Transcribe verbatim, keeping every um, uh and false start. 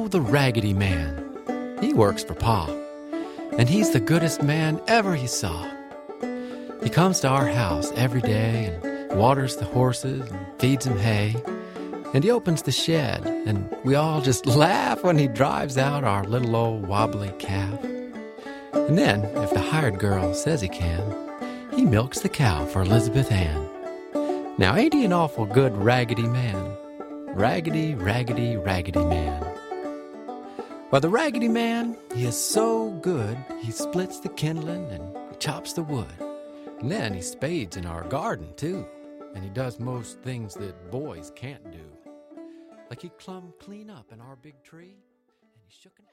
the Raggedy Man. He works for Pa, and he's the goodest man ever you saw. He comes to our house every day and waters the horses and feeds them hay. And he opens the shed, and we all just laugh when he drives out our little old wobbly calf. And then, if the hired girl says he can, he milks the cow for Elizabeth Ann. Now ain't he an awful good Raggedy Man? Raggedy, raggedy, raggedy man. Well, the Raggedy Man, he is so good, he splits the kindling and he chops the wood. And then he spades in our garden, too. And he does most things that boys can't do. Like he clumb clean up in our big tree, and he shook an